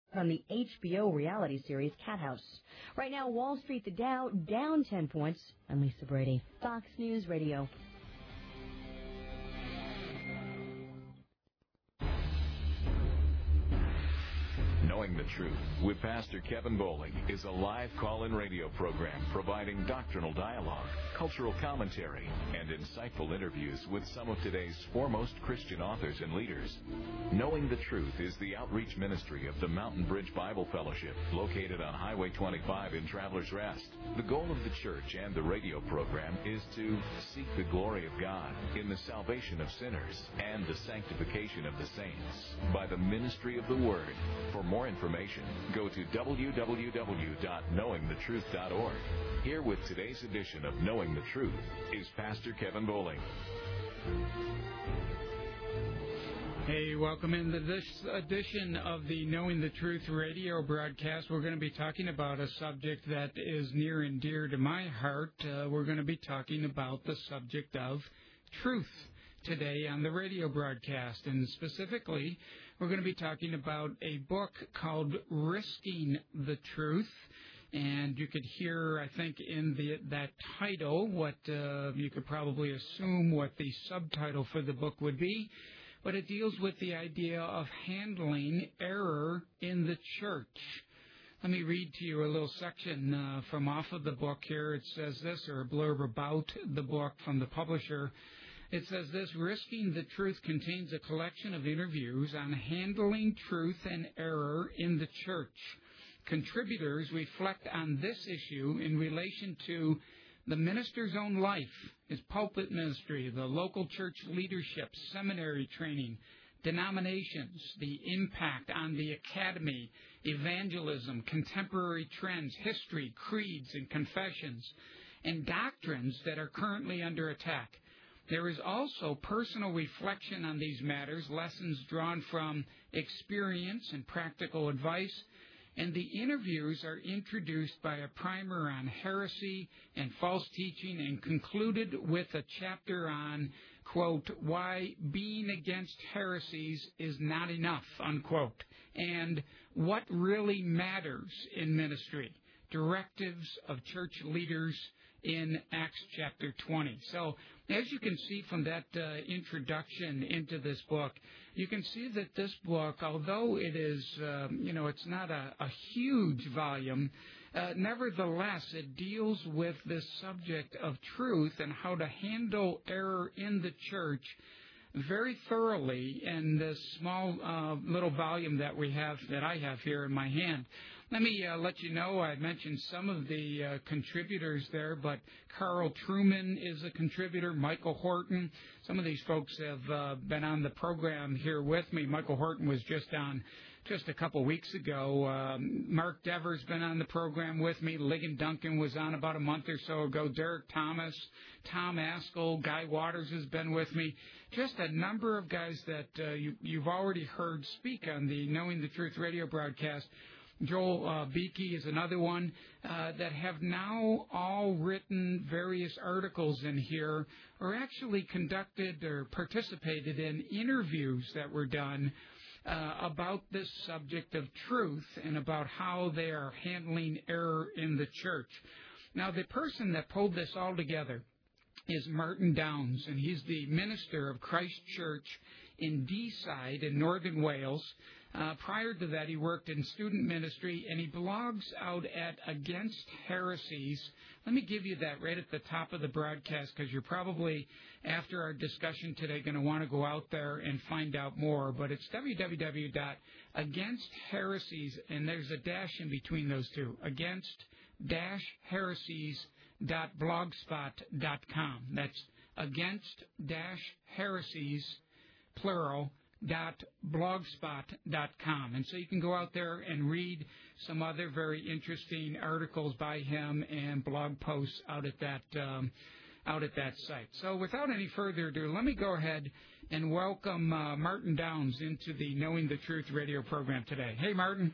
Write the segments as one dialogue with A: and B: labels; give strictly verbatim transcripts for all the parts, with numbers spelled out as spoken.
A: from the H B O reality series Cat House. Right now, Wall Street, the Dow, down ten points. I'm Lisa Brady, Fox News Radio.
B: Knowing the Truth with Pastor Kevin Bowling is a live call-in radio program providing doctrinal dialogue, cultural commentary, and insightful interviews with some of today's foremost Christian authors and leaders. Knowing the Truth is the outreach ministry of the Mountain Bridge Bible Fellowship, located on Highway twenty-five in Travelers Rest. The goal of the church and the radio program is to seek the glory of God in the salvation of sinners and the sanctification of the saints by the ministry of the Word. For more information, go to w w w dot knowing the truth dot org. Here with today's edition of Knowing the Truth is Pastor Kevin Bowling.
C: Hey, welcome into this edition of the Knowing the Truth radio broadcast. We're going to be talking about a subject that is near and dear to my heart. Uh, we're going to be talking about the subject of truth today on the radio broadcast, and specifically we're going to be talking about a book called Risking the Truth. And you could hear, I think, in the, that title what uh, you could probably assume what the subtitle for the book would be, but it deals with the idea of handling error in the church. Let me read to you a little section uh, from off of the book here. It says this, or a blurb about the book from the publisher. It says this: Risking the Truth contains a collection of interviews on handling truth and error in the church. Contributors reflect on this issue in relation to the minister's own life, his pulpit ministry, the local church leadership, seminary training, denominations, the impact on the academy, evangelism, contemporary trends, history, creeds, and confessions, and doctrines that are currently under attack. There is also personal reflection on these matters, lessons drawn from experience and practical advice, and the interviews are introduced by a primer on heresy and false teaching and concluded with a chapter on, quote, why being against heresies is not enough, unquote, and what really matters in ministry, directives of church leaders in Acts chapter twenty. So, as you can see from that uh, introduction into this book, you can see that this book, although it is, um, you know, it's not a, a huge volume, uh, nevertheless, it deals with this subject of truth and how to handle error in the church very thoroughly in this small uh, little volume that we have, that I have here in my hand. Let me uh, let you know, I mentioned some of the uh, contributors there, but Carl Truman is a contributor, Michael Horton. Some of these folks have uh, been on the program here with me. Michael Horton was just on just a couple weeks ago. Um, Mark Dever's been on the program with me. Ligon Duncan was on about a month or so ago. Derek Thomas, Tom Askell, Guy Waters has been with me. Just a number of guys that uh, you, you've already heard speak on the Knowing the Truth radio broadcast. Joel uh, Beakey is another one uh, that have now all written various articles in here, or actually conducted or participated in interviews that were done uh, about this subject of truth and about how they are handling error in the church. Now, the person that pulled this all together is Martin Downes, and he's the minister of Christ Church in Deeside in northern Wales. Uh, prior to that, he worked in student ministry, and he blogs out at Against Heresies. Let me give you that right at the top of the broadcast, because you're probably, after our discussion today, going to want to go out there and find out more. But it's w w w dot against heresies, and there's a dash in between those two, against heresies dot blogspot dot com. That's against heresies, plural, dot blogspot dot com. And so you can go out there and read some other very interesting articles by him and blog posts out at that um, out at that site. So without any further ado, let me go ahead and welcome uh, Martin Downes into the Knowing the Truth radio program today. Hey, Martin.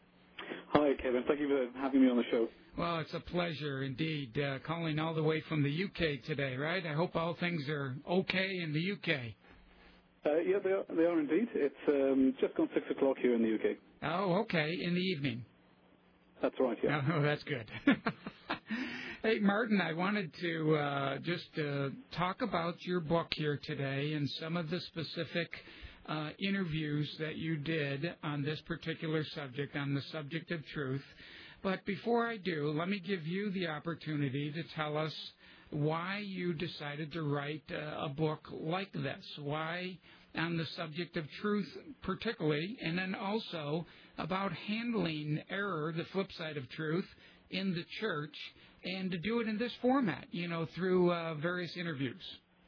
D: Hi, Kevin. Thank you for having me on the show.
C: Well, it's a pleasure indeed, uh, calling all the way from the U K today, right? I hope all things are okay in the U K.
D: Uh, yeah, they are, they are indeed. It's um, just gone six o'clock here in the U K.
C: Oh, okay, in the evening.
D: That's right, yeah.
C: Oh, that's good. Hey, Martin, I wanted to uh, just uh, talk about your book here today and some of the specific uh, interviews that you did on this particular subject, on the subject of truth. But before I do, let me give you the opportunity to tell us why you decided to write uh, a book like this. Why on the subject of truth particularly, and then also about handling error, the flip side of truth, in the church, and to do it in this format, you know, through uh, various interviews.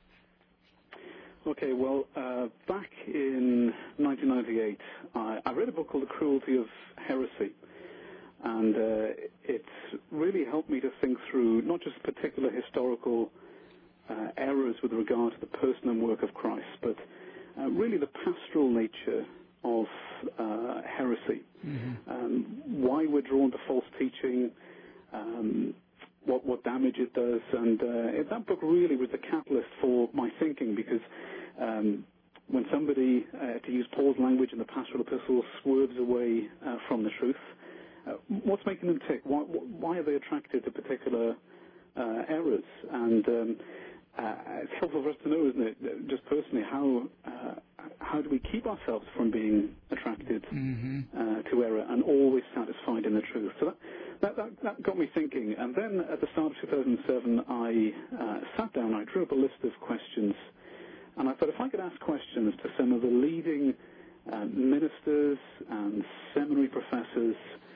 D: Okay, well, uh, back in nineteen ninety-eight, I, I read a book called The Cruelty of Heresy, and uh, it's really helped me to think through not just particular historical uh, errors with regard to the person and work of Christ, but uh, really the pastoral nature of uh, heresy, mm-hmm. um, why we're drawn to false teaching, um, what, what damage it does, and uh, that book really was the catalyst for my thinking, because um, when somebody, uh, to use Paul's language in the pastoral epistles, swerves away uh, from the truth, uh, what's making them tick? Why, why are they attracted to particular uh, errors? And um, uh, it's helpful for us to know, isn't it, just personally, how uh, how do we keep ourselves from being attracted mm-hmm. uh, to error and always satisfied in the truth? So that, that, that, that got me thinking. And then at the start of two thousand seven, I uh, sat down, I drew up a list of questions, and I thought if I could ask questions to some of the leading uh, ministers and seminary professors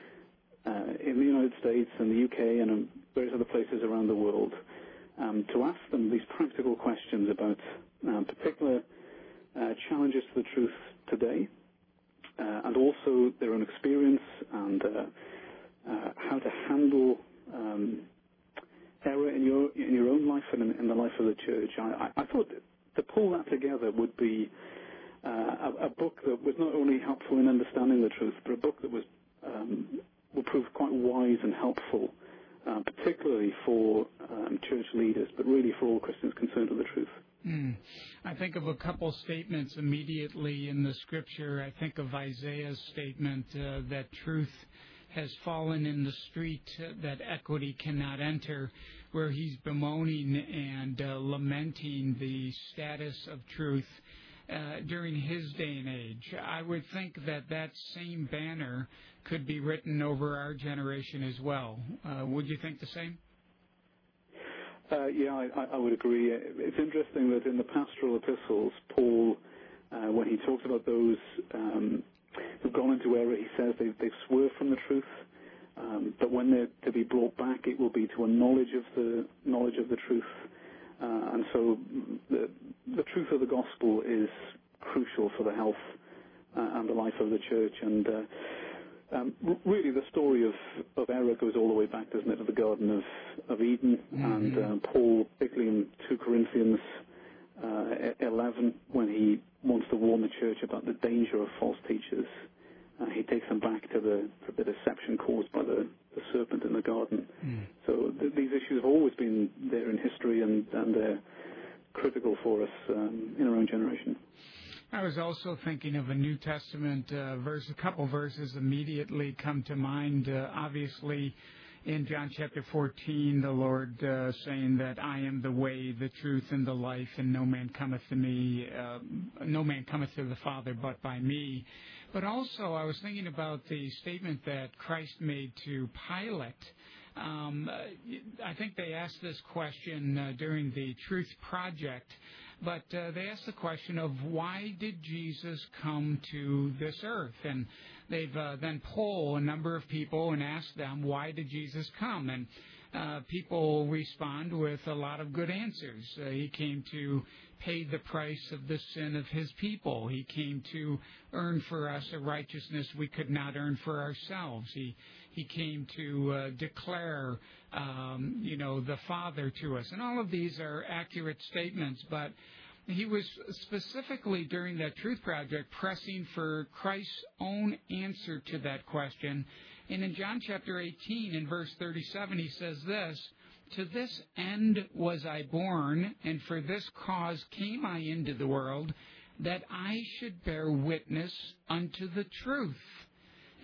D: uh, in the United States and the U K and in various other places around the world, um, to ask them these practical questions about um, particular Uh, challenges to the truth today, uh, and also their own experience and uh, uh, how to handle um, error in your in your own life and in, in the life of the church. I, I, I thought to pull that together would be uh, a, a book that was not only helpful in understanding the truth, but a book that was um, would prove quite wise and helpful, uh, particularly for um, church leaders, but really for all Christians concerned with the truth.
C: Mm. I think of a couple statements immediately in the Scripture. I think of Isaiah's statement uh, that truth has fallen in the street uh, that equity cannot enter, where he's bemoaning and uh, lamenting the status of truth uh, during his day and age. I would think that that same banner could be written over our generation as well. Uh, would you think the same?
D: Uh, yeah, I, I would agree. It's interesting that in the pastoral epistles, Paul, uh, when he talks about those um, who've gone into error, he says they've, they've swerved from the truth, um, but when they're to be brought back, it will be to a knowledge of the knowledge of the truth. Uh, and so the, the truth of the gospel is crucial for the health uh, and the life of the church. And uh, Um, really, the story of, of error goes all the way back, doesn't it, to the Garden of, of Eden, mm-hmm. and uh, Paul, particularly in two Corinthians uh, eleven, when he wants to warn the church about the danger of false teachers, uh, he takes them back to the, to the deception caused by the, the serpent in the garden. Mm. So th- these issues have always been there in history, and, and they're critical for us um, in our own generation.
C: I was also thinking of a New Testament uh, verse. A couple verses immediately come to mind. Uh, obviously, in John chapter fourteen, the Lord uh, saying that I am the way, the truth, and the life, and no man cometh to me, uh, no man cometh to the Father but by me. But also, I was thinking about the statement that Christ made to Pilate. Um, I think they asked this question uh, during the Truth Project. But uh, they asked the question of why did Jesus come to this earth? And they've uh, then polled a number of people and asked them, why did Jesus come? And uh, people respond with a lot of good answers. Uh, he came to pay the price of the sin of his people. He came to earn for us a righteousness we could not earn for ourselves. He He came to uh, declare, um, you know, the Father to us. And all of these are accurate statements, but he was specifically during that Truth Project pressing for Christ's own answer to that question. And in John chapter eighteen, in verse thirty-seven, he says this, "To this end was I born, and for this cause came I into the world, that I should bear witness unto the truth."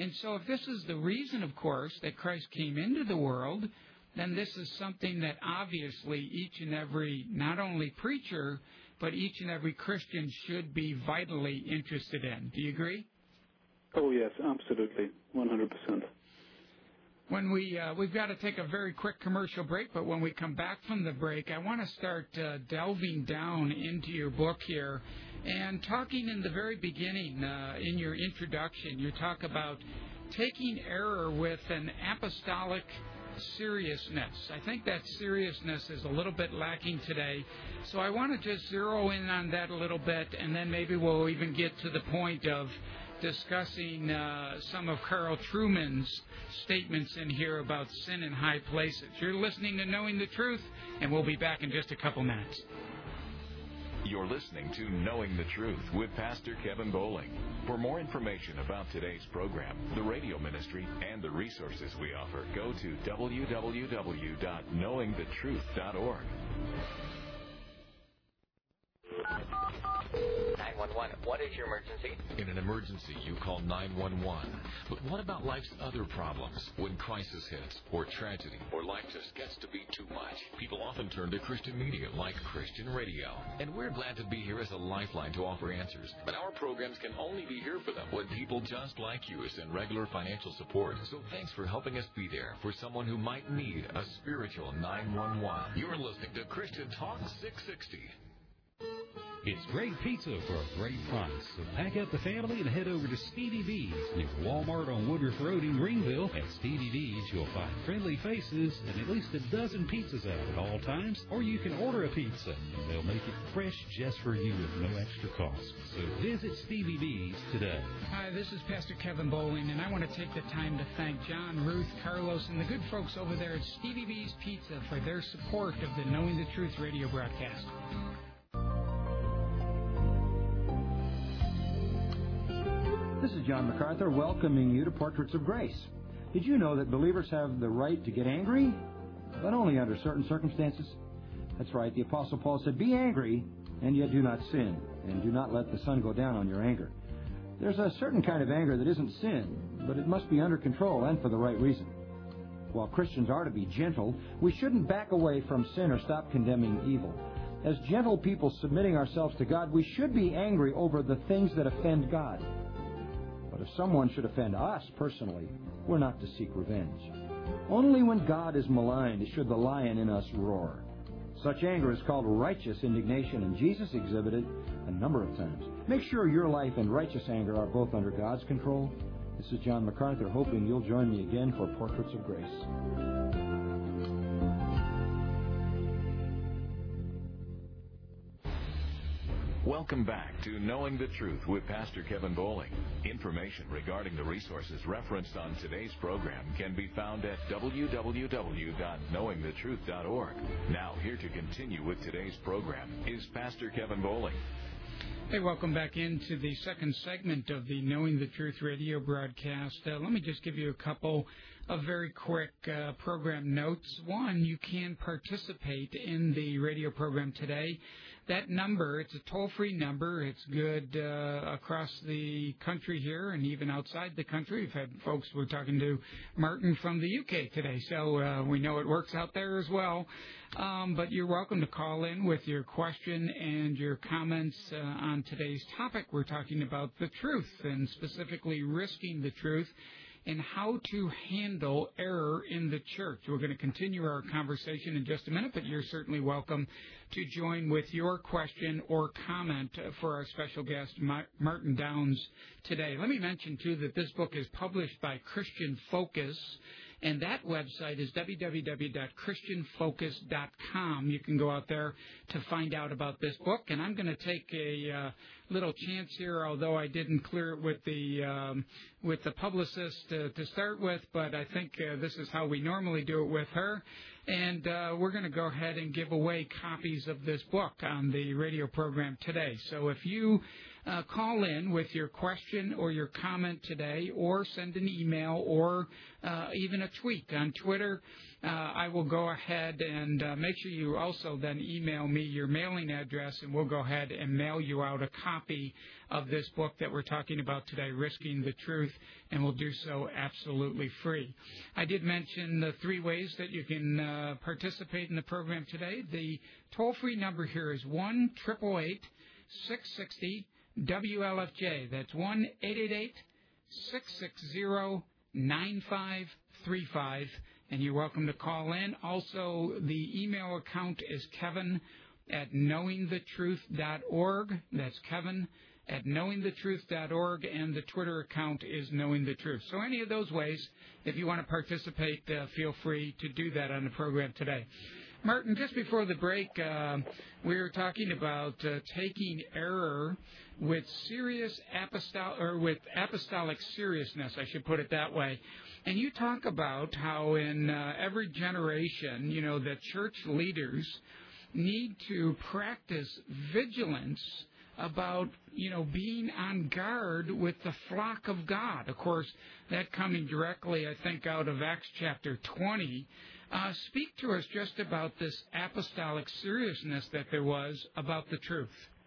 C: And so if this is the reason, of course, that Christ came into the world, then this is something that obviously each and every, not only preacher, but each and every Christian should be vitally interested in. Do you agree?
D: Oh, yes, absolutely, one hundred percent.
C: When we, uh, we've got to take a very quick commercial break, but when we come back from the break, I want to start uh, delving down into your book here and talking in the very beginning, uh, in your introduction, you talk about taking error with an apostolic seriousness. I think that seriousness is a little bit lacking today, so I want to just zero in on that a little bit, and then maybe we'll even get to the point of discussing uh, some of Carl Trueman's statements in here about sin in high places. You're listening to Knowing the Truth, and we'll be back in just a couple minutes.
B: You're listening to Knowing the Truth with Pastor Kevin Bowling. For more information about today's program, the radio ministry, and the resources we offer, go to w w w dot knowing the truth dot org.
E: nine one one, what is your emergency?
F: In an emergency, you call nine one one. But what about life's other problems? When crisis hits, or tragedy, or life just gets to be too much, people often turn to Christian media like Christian radio. And we're glad to be here as a lifeline to offer answers. But our programs can only be here for them when people just like you send regular financial support. So thanks for helping us be there for someone who might need a spiritual nine one one. You're listening to Christian Talk six sixty.
G: It's great pizza for a great price. So pack up the family and head over to Stevie B's near Walmart on Woodruff Road in Greenville. At Stevie B's, you'll find friendly faces and at least a dozen pizzas out at all times. Or you can order a pizza, and they'll make it fresh just for you with no extra cost. So visit Stevie B's today.
C: Hi, this is Pastor Kevin Bowling, and I want to take the time to thank John, Ruth, Carlos, and the good folks over there at Stevie B's Pizza for their support of the Knowing the Truth radio broadcast.
H: This is John MacArthur welcoming you to Portraits of Grace. Did you know that believers have the right to get angry? But only under certain circumstances. That's right, the Apostle Paul said, be angry, and yet do not sin, and do not let the sun go down on your anger. There's a certain kind of anger that isn't sin, but it must be under control and for the right reason. While Christians are to be gentle, we shouldn't back away from sin or stop condemning evil. As gentle people submitting ourselves to God, we should be angry over the things that offend God. But if someone should offend us personally, we're not to seek revenge. Only when God is maligned should the lion in us roar. Such anger is called righteous indignation, and Jesus exhibited a number of times. Make sure your life and righteous anger are both under God's control. This is John MacArthur, hoping you'll join me again for Portraits of Grace.
B: Welcome back to Knowing the Truth with Pastor Kevin Bowling. Information regarding the resources referenced on today's program can be found at w w w dot knowing the truth dot org. Now, here to continue with today's program is Pastor Kevin Bowling.
C: Hey, welcome back into the second segment of the Knowing the Truth radio broadcast. Uh, let me just give you a couple of very quick uh, program notes. One, you can participate in the radio program today. That number, it's a toll-free number. It's good uh, across the country here and even outside the country. We've had folks, we're talking to Martin from the U K today, so uh, we know it works out there as well. Um, but you're welcome to call in with your question and your comments uh, on today's topic. We're talking about the truth and specifically risking the truth and how to handle error in the church. We're going to continue our conversation in just a minute, but you're certainly welcome to join with your question or comment for our special guest, Martin Downs, today. Let me mention, too, that this book is published by Christian Focus, and that website is w w w dot christian focus dot com. You can go out there to find out about this book. And I'm going to take a uh, little chance here, although I didn't clear it with the um, with the publicist uh, to start with, but I think uh, this is how we normally do it with her. And uh, we're going to go ahead and give away copies of this book on the radio program today. So if you uh, call in with your question or your comment today, or send an email, or uh, even a tweet on Twitter. Uh, I will go ahead and uh, make sure you also then email me your mailing address, and we'll go ahead and mail you out a copy of this book that we're talking about today, Risking the Truth, and we'll do so absolutely free. I did mention the three ways that you can uh, participate in the program today. The toll-free number here is one eight eight eight, six six zero, W L F J. That's one eight eight eight, six six zero, nine five three five. And you're welcome to call in. Also, the email account is Kevin at knowing the truth dot org. That's Kevin at knowing the truth dot org, and the Twitter account is Knowing the Truth. So any of those ways, if you want to participate, uh, feel free to do that on the program today. Martin, just before the break, uh, we were talking about uh, taking error with serious apostolic, or with apostolic seriousness, I should put it that way. And you talk about how in uh, every generation, you know, the church leaders need to practice vigilance about, you know, being on guard with the flock of God. Of course, that coming directly, I think, out of Acts chapter twenty. Uh, speak to us just about this apostolic seriousness that there was about the truth.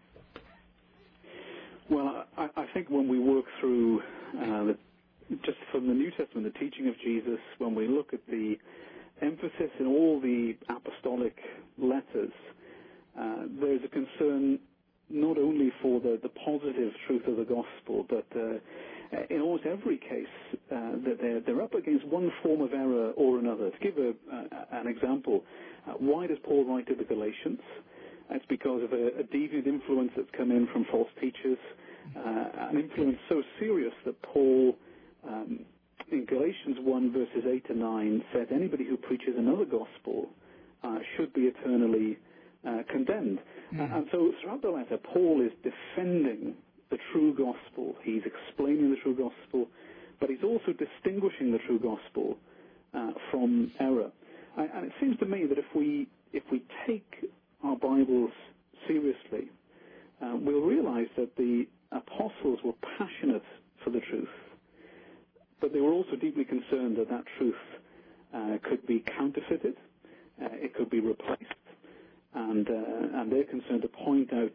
D: Well, I, I think when we work through uh, the just from the New Testament, the teaching of Jesus, when we look at the emphasis in all the apostolic letters, uh, there's a concern not only for the, the positive truth of the gospel, but uh, in almost every case uh, that they're, they're up against one form of error or another. To give a, uh, an example, uh, why does Paul write to the Galatians? It's because of a, a deviant influence that's come in from false teachers, uh, an influence so serious that Paul, um, in Galatians one, verses eight to nine, said anybody who preaches another gospel uh, should be eternally uh, condemned. Mm. Uh, and so throughout the letter, Paul is defending the true gospel. He's explaining the true gospel, but he's also distinguishing the true gospel uh, from error. And, and it seems to me that if we if we take our Bibles seriously, uh, we'll realize that the apostles were passionate for the truth, but they were also deeply concerned that that truth uh, could be counterfeited, uh, it could be replaced, and, uh, and they're concerned to point out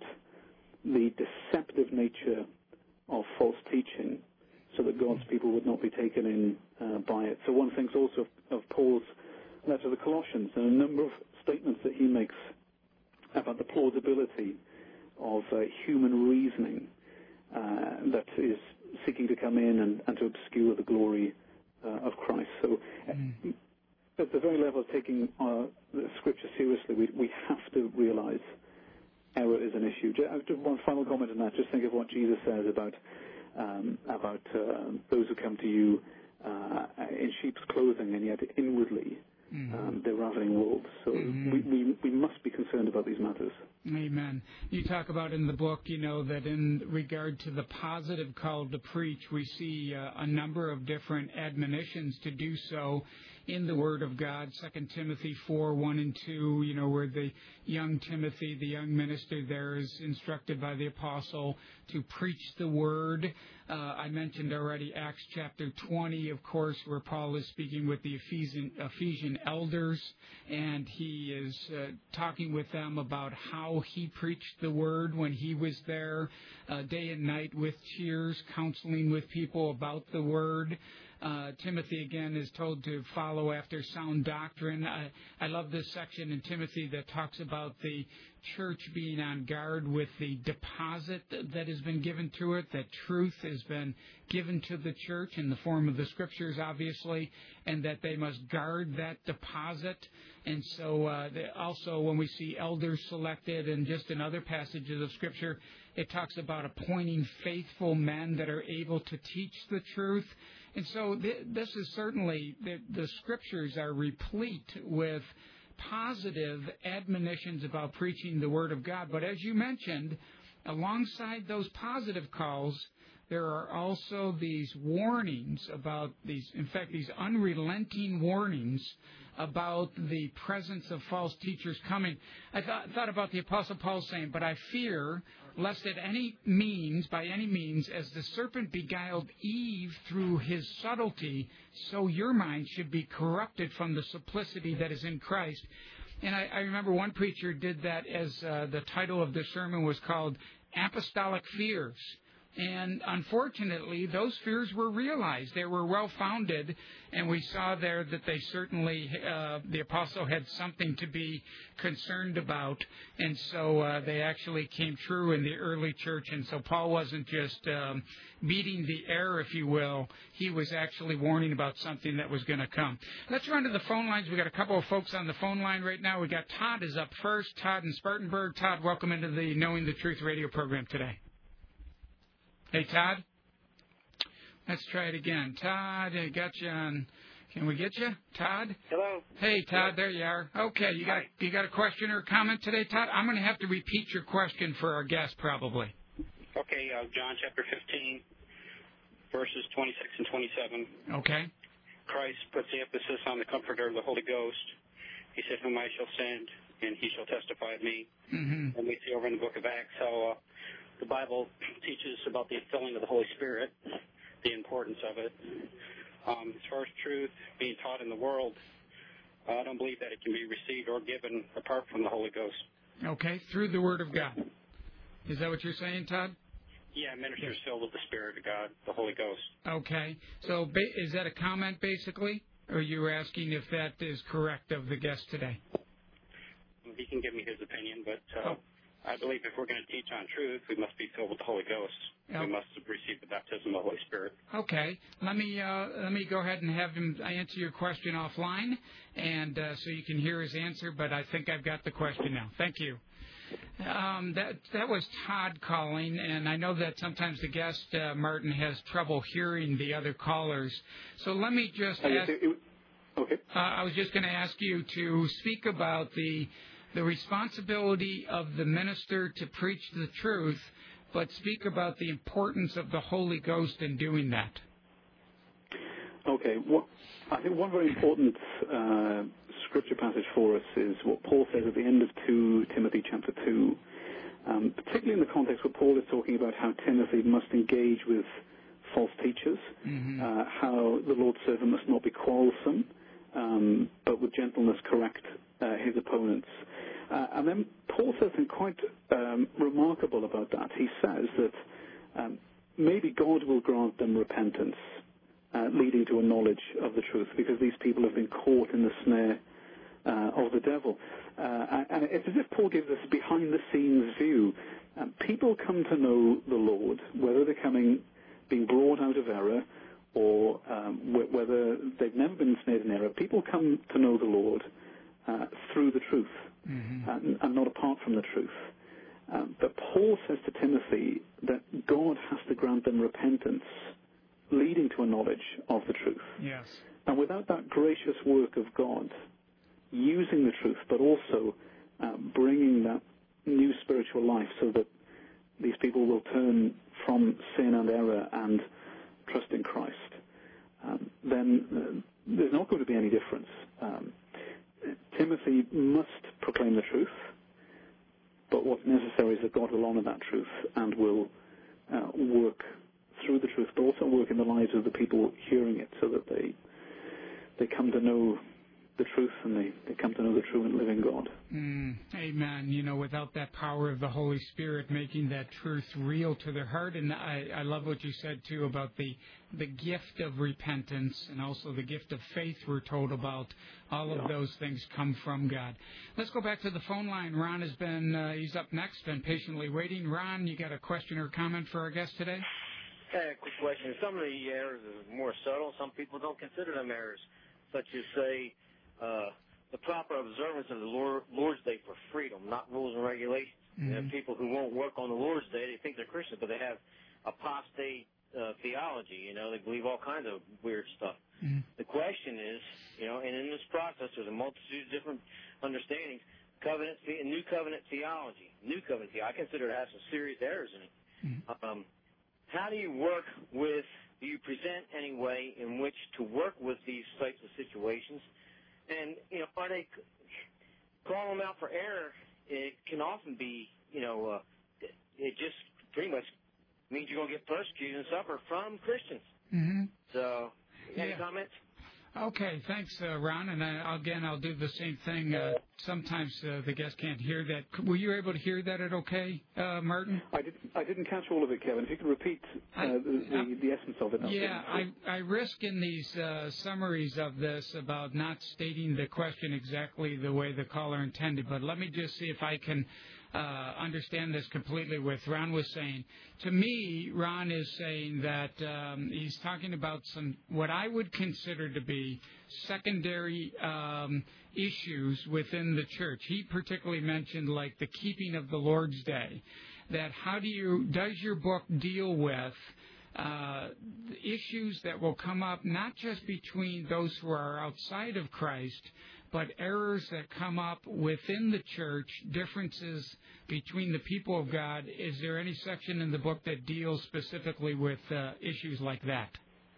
D: the deceptive nature of false teaching so that God's people would not be taken in uh, by it. So one thinks also of, of Paul's letter to the Colossians and a number of statements that he makes about the plausibility of uh, human reasoning uh, that is seeking to come in and, and to obscure the glory uh, of Christ. So mm. at the very level of taking our, the Scripture seriously, we, we have to realize error is an issue. Just one final comment on that. Just think of what Jesus says about um, about uh, those who come to you uh, in sheep's clothing, and yet inwardly mm-hmm. um, they're ravening wolves. So mm-hmm. we, we we must be concerned about these matters.
C: Amen. You talk about in the book, you know, that in regard to the positive call to preach, we see uh, a number of different admonitions to do so in the Word of God. Second Timothy four, one and two, you know, where the young Timothy, the young minister there, is instructed by the apostle to preach the Word. Uh, I mentioned already Acts chapter twenty, of course, where Paul is speaking with the Ephesian, Ephesian elders, and he is uh, talking with them about how he preached the Word when he was there uh, day and night with tears, counseling with people about the Word. Uh, Timothy, again, is told to follow after sound doctrine. I, I love this section in Timothy that talks about the church being on guard with the deposit that has been given to it, that truth has been given to the church in the form of the Scriptures, obviously, and that they must guard that deposit. And so uh, also when we see elders selected, and just in other passages of Scripture, it talks about appointing faithful men that are able to teach the truth. And so th- this is certainly, the, the Scriptures are replete with positive admonitions about preaching the Word of God. But as you mentioned, alongside those positive calls, there are also these warnings about these, in fact, these unrelenting warnings about the presence of false teachers coming. I thought, thought about the Apostle Paul saying, but I fear lest at any means, by any means, as the serpent beguiled Eve through his subtlety, so your mind should be corrupted from the simplicity that is in Christ. And I, I remember one preacher did that as uh, the title of the sermon was called Apostolic Fears. And unfortunately, those fears were realized. They were well-founded, and we saw there that they certainly, uh, the apostle had something to be concerned about, and so uh, they actually came true in the early church. And so Paul wasn't just um, beating the air, if you will. He was actually warning about something that was going to come. Let's run to the phone lines. We got a couple of folks on the phone line right now. We got Todd is up first. Todd in Spartanburg. Todd, welcome into the Knowing the Truth radio program today. Hey, Todd. Let's try it again. Todd, I got you on. Can we get you, Todd?
I: Hello.
C: Hey, Todd. There you are. Okay, you got you got a question or a comment today, Todd? I'm going to have to repeat your question for our guest, probably.
I: Okay, uh, John chapter fifteen, verses twenty-six and twenty-seven.
C: Okay.
I: Christ puts the emphasis on the Comforter, the Holy Ghost. He said, "Whom I shall send, and he shall testify of me."
C: Mm-hmm.
I: And we see over in the book of Acts how uh, the Bible teaches about the infilling of the Holy Spirit, the importance of it. Um, as far as truth being taught in the world, uh, I don't believe that it can be received or given apart from the Holy Ghost.
C: Okay, through the Word of God. Is that what you're saying, Todd?
I: Yeah, ministers filled with the Spirit of God, the Holy Ghost.
C: Okay, so ba- is that a comment, basically? Or are you asking if that is correct of the guest today?
I: He can give me his opinion, but... Uh,
C: oh.
I: I believe if we're going to teach on truth, we must be filled with the Holy Ghost.
C: Yep.
I: We must receive the baptism of the Holy Spirit.
C: Okay. Let me uh, let me go ahead and have him answer your question offline, and uh, so you can hear his answer. But I think I've got the question now. Thank you. Um, that that was Todd calling, and I know that sometimes the guest uh, Martin has trouble hearing the other callers. So let me just.
D: Uh,
C: ask,
D: it, it, okay.
C: Uh, I was just going to ask you to speak about the. the responsibility of the minister to preach the truth, but speak about the importance of the Holy Ghost in doing that.
D: Okay. What, I think one very important uh, scripture passage for us is what Paul says at the end of two Timothy chapter two, um, particularly in the context where Paul is talking about how Timothy must engage with false teachers, mm-hmm. uh, how the Lord's servant must not be quarrelsome, um, but with gentleness correct uh, his opponents. Uh, and then Paul says something quite um, remarkable about that. He says that um, maybe God will grant them repentance, uh, leading to a knowledge of the truth, because these people have been caught in the snare uh, of the devil. Uh, and it's as if Paul gives us a behind-the-scenes view. Um, people come to know the Lord, whether they're coming, being brought out of error, or um, wh- whether they've never been ensnared in error. People come to know the Lord uh, through the truth. Mm-hmm. and, and not apart from the truth. Um, but Paul says to Timothy that God has to grant them repentance, leading to a knowledge of the truth.
C: Yes.
D: And without that gracious work of God, using the truth, but also uh, bringing that new spiritual life so that these people will turn from sin and error and trust in Christ, um, then uh, there's not going to be any difference. Um, Timothy must proclaim the truth, but what's necessary is that God will honor that truth and will uh, work through the truth, but also work in the lives of the people hearing it so that they they come to know the truth and they, they come to know the true and living God.
C: Mm, amen. You know, without that power of the Holy Spirit making that truth real to their heart. And I, I love what you said, too, about the, the gift of repentance and also the gift of faith we're told about. All of yeah. those things come from God. Let's go back to the phone line. Ron has been, uh, he's up next, been patiently waiting. Ron, you got a question or comment for our guest today?
J: Hey, quick question. Some of the errors are more subtle. Some people don't consider them errors, such as, say, Uh, the proper observance of the Lord, Lord's Day for freedom, not rules and regulations. Mm-hmm. You have people who won't work on the Lord's Day. They think they're Christians, but they have apostate uh, theology. You know, they believe all kinds of weird stuff. Mm-hmm. The question is, you know, and in this process, there's a multitude of different understandings. Covenant, new covenant theology, new covenant theology. I consider it has some serious errors in it. Mm-hmm. Um, how do you work with, do you present any way in which to work with these types of situations? And, you know, are they calling them out for error? It can often be, you know, uh, it just pretty much means you're going to get persecuted and suffer from Christians.
C: Mm-hmm.
J: So, any
C: yeah.
J: comments?
C: Okay, thanks, uh, Ron. And I, again, I'll do the same thing. Uh, sometimes uh, the guests can't hear that. Were you able to hear that at okay, uh, Martin?
D: I didn't. I didn't catch all of it, Kevin. If you could repeat uh,
C: I,
D: the, the, the essence of it.
C: Yeah, I, I risk in these uh, summaries of this about not stating the question exactly the way the caller intended. But let me just see if I can uh, understand this completely. With Ron was saying, to me, Ron is saying that um, he's talking about some what I would consider to be secondary um, issues within the church. He particularly mentioned like the keeping of the Lord's Day. That how do you does your book deal with uh, issues that will come up not just between those who are outside of Christ, but errors that come up within the church, differences between the people of God. Is there any section in the book that deals specifically with uh, issues like that?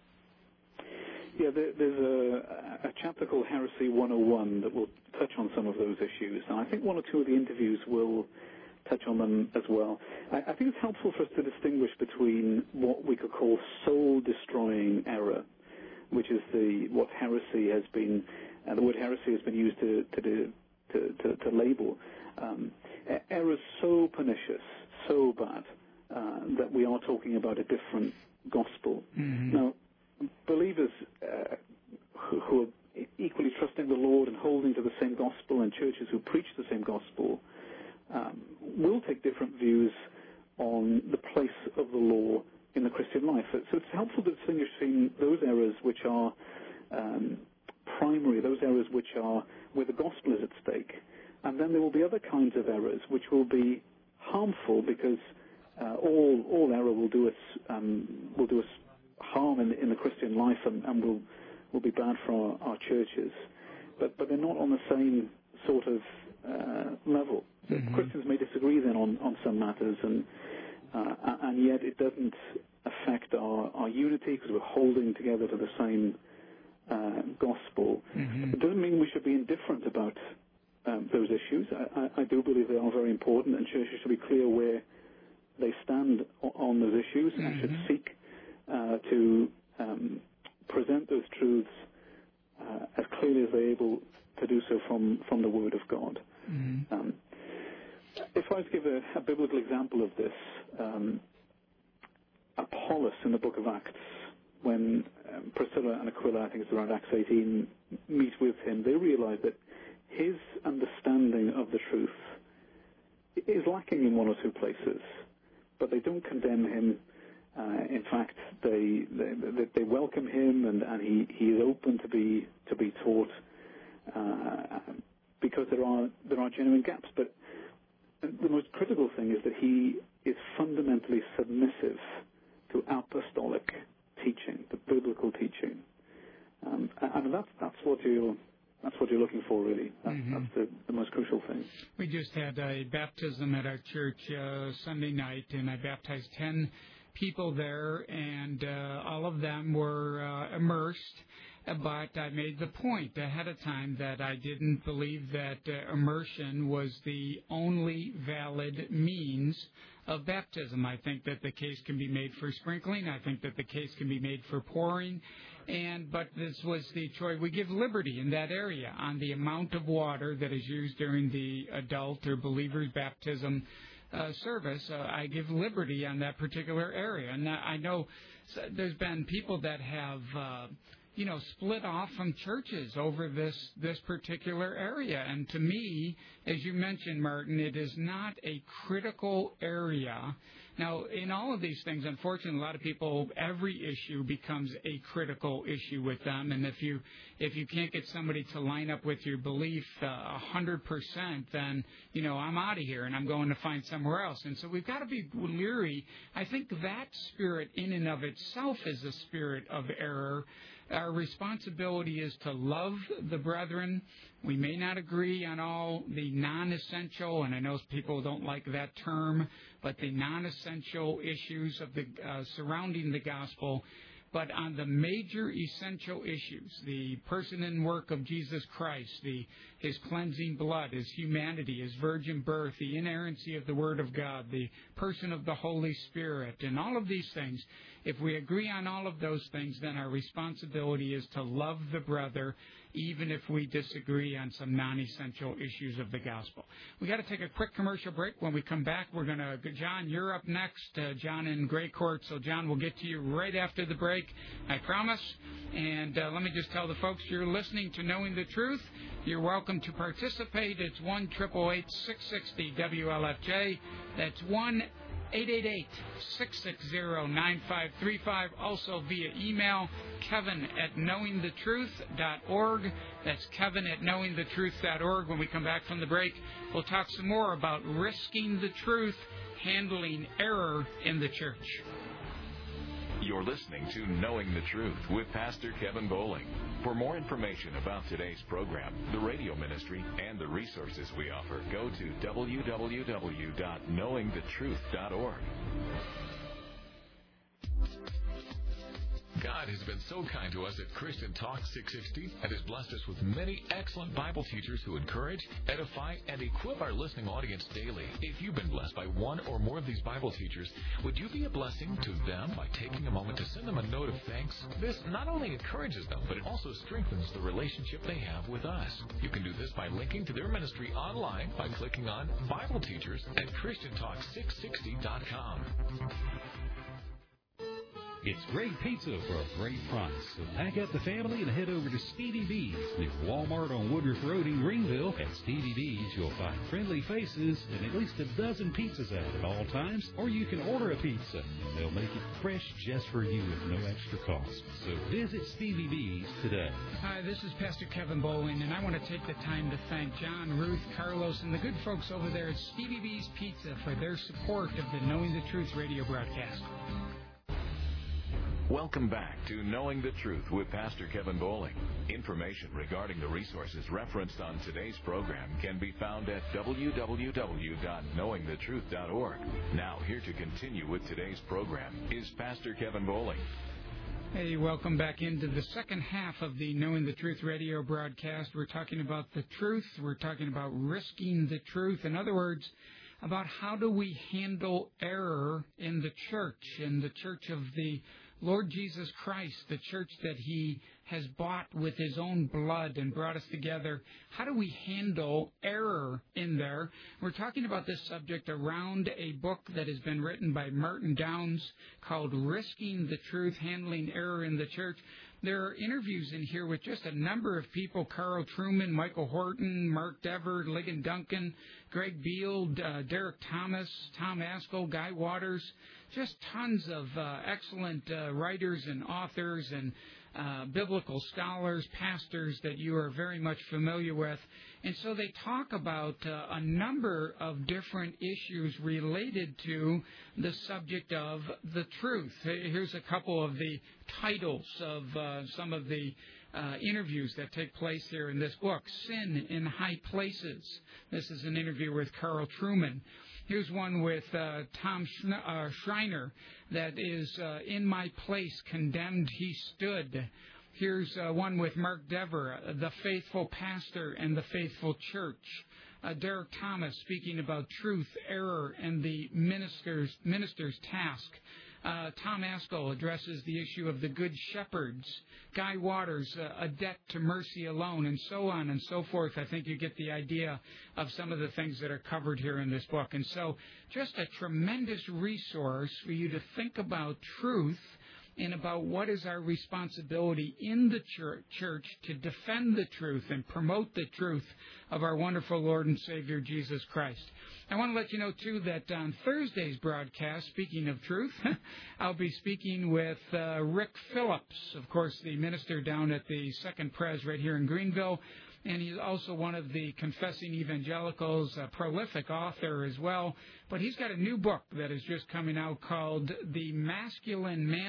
D: Yeah, there, there's a, a chapter called Heresy one oh one that will touch on some of those issues. And I think one or two of the interviews will touch on them as well. I, I think it's helpful for us to distinguish between what we could call soul-destroying error, which is the what heresy has been, uh, the word heresy has been used to to do, to, to, to label um, errors so pernicious, so bad uh, that we are talking about a different gospel.
C: Mm-hmm.
D: Now, believers uh, who, who are equally trusting the Lord and holding to the same gospel, and churches who preach the same gospel, um, will take different views on the place of the law in the Christian life. So it's helpful to distinguish between those errors which are um, primary, those errors which are where the gospel is at stake, and then there will be other kinds of errors which will be harmful because uh, all all error will do us um, will do us harm in, in the Christian life and, and will will be bad for our, our churches, but but they're not on the same sort of uh, level. So mm-hmm. Christians may disagree then on, on some matters, and uh, and yet it doesn't affect our, our unity because we're holding together to the same uh, gospel.
C: Mm-hmm.
D: It doesn't mean we should be indifferent about um, those issues. I, I, I do believe they are very important, and churches should be clear where they stand on, on those issues, mm-hmm. and should seek uh, to um, present those truths uh, as clearly as they're able to do so from, from the Word of God.
C: Mm-hmm.
D: Um, if I was to give a, a biblical example of this, um, Apollos in the book of Acts, when um, Priscilla and Aquila, I think it's around Acts eighteen, meet with him, they realize that his understanding of the truth is lacking in one or two places, but they don't condemn him. Uh, in fact, they, they they welcome him, and, and he, he is open to be to be taught uh, because there are there are genuine gaps. But the most critical thing is that he is fundamentally submissive to apostolic teaching, the biblical teaching, um, and that's that's what you. That's what you're looking for, really. That's,
C: mm-hmm.
D: that's the, the most crucial thing.
C: We just had a baptism at our church uh, Sunday night, and I baptized ten people there, and uh, all of them were uh, immersed. But I made the point ahead of time that I didn't believe that uh, immersion was the only valid means of baptism. I think that the case can be made for sprinkling. I think that the case can be made for pouring. And but this was the choice. We give liberty in that area on the amount of water that is used during the adult or believer's baptism uh, service. Uh, I give liberty on that particular area. And I know there's been people that have uh, you know, split off from churches over this this particular area. And to me, as you mentioned, Martin, it is not a critical area. Now, in all of these things, unfortunately, a lot of people, every issue becomes a critical issue with them. And if you if you can't get somebody to line up with your belief uh, one hundred percent, then, you know, I'm out of here and I'm going to find somewhere else. And so we've got to be leery. I think that spirit in and of itself is a spirit of error. Our responsibility is to love the brethren. We may not agree on all the non-essential, and I know people don't like that term, but the non-essential issues of the uh, surrounding the gospel. But on the major essential issues, the person and work of Jesus Christ, the his cleansing blood, his humanity, his virgin birth, the inerrancy of the Word of God, the person of the Holy Spirit, and all of these things, if we agree on all of those things, then our responsibility is to love the brother, even if we disagree on some non-essential issues of the gospel. We got to take a quick commercial break. When we come back, we're going to, John, you're up next. Uh, John in Gray Court. So, John, we'll get to you right after the break, I promise. And uh, let me just tell the folks, you're listening to Knowing the Truth. You're welcome to participate. It's one eight eight eight, six six zero, W L F J. That's one eight eight eight, six six zero, nine five three five. Also via email, Kevin at knowing the truth dot org. That's Kevin at knowing the truth dot org. When we come back from the break, we'll talk some more about risking the truth, handling error in the church.
B: You're listening to Knowing the Truth with Pastor Kevin Bowling. For more information about today's program, the radio ministry, and the resources we offer, go to w w w dot knowing the truth dot org.
F: God has been so kind to us at Christian Talk six sixty and has blessed us with many excellent Bible teachers who encourage, edify, and equip our listening audience daily. If you've been blessed by one or more of these Bible teachers, would you be a blessing to them by taking a moment to send them a note of thanks? This not only encourages them, but it also strengthens the relationship they have with us. You can do this by linking to their ministry online by clicking on Bible Teachers at Christian Talk six sixty dot com.
G: It's great pizza for a great price. So pack up the family and head over to Stevie B's near Walmart on Woodruff Road in Greenville. At Stevie B's, you'll find friendly faces and at least a dozen pizzas out at all times. Or you can order a pizza, and they'll make it fresh just for you with no extra cost. So visit Stevie B's today.
C: Hi, this is Pastor Kevin Bowling, and I want to take the time to thank John, Ruth, Carlos, and the good folks over there at Stevie B's Pizza for their support of the Knowing the Truth radio broadcast.
B: Welcome back to Knowing the Truth with Pastor Kevin Bowling. Information regarding the resources referenced on today's program can be found at w w w dot knowing the truth dot org. Now, here to continue with today's program is Pastor Kevin Bowling.
C: Hey, welcome back into the second half of the Knowing the Truth radio broadcast. We're talking about the truth. We're talking about risking the truth. In other words, about how do we handle error in the church, in the church of the Lord Jesus Christ, the church that He has bought with His own blood and brought us together. How do we handle error in there? We're talking about this subject around a book that has been written by Martin Downs called Risking the Truth, Handling Error in the Church. There are interviews in here with just a number of people: Carl Trueman, Michael Horton, Mark Dever, Ligon Duncan, Greg Beal, uh, Derek Thomas, Tom Askell, Guy Waters. Just tons of uh, excellent uh, writers and authors and uh, biblical scholars, pastors that you are very much familiar with. And so they talk about uh, a number of different issues related to the subject of the truth. Here's a couple of the titles of uh, some of the uh, interviews that take place here in this book. Sin in High Places. This is an interview with Carl Trueman. Here's one with uh, Tom Schreiner that is uh, In My Place, Condemned He Stood. Here's uh, one with Mark Dever, The Faithful Pastor and the Faithful Church. Uh, Derek Thomas speaking about truth, error, and the minister's, minister's task. Uh, Tom Askell addresses the issue of the Good Shepherds. Guy Waters, uh, A Debt to Mercy Alone, and so on and so forth. I think you get the idea of some of the things that are covered here in this book. And so just a tremendous resource for you to think about truth and about what is our responsibility in the church to defend the truth and promote the truth of our wonderful Lord and Savior, Jesus Christ. I want to let you know, too, that on Thursday's broadcast, speaking of truth, I'll be speaking with uh, Rick Phillips, of course, the minister down at the Second Pres right here in Greenville. And he's also one of the Confessing Evangelicals, a prolific author as well. But he's got a new book that is just coming out called The Masculine Mandate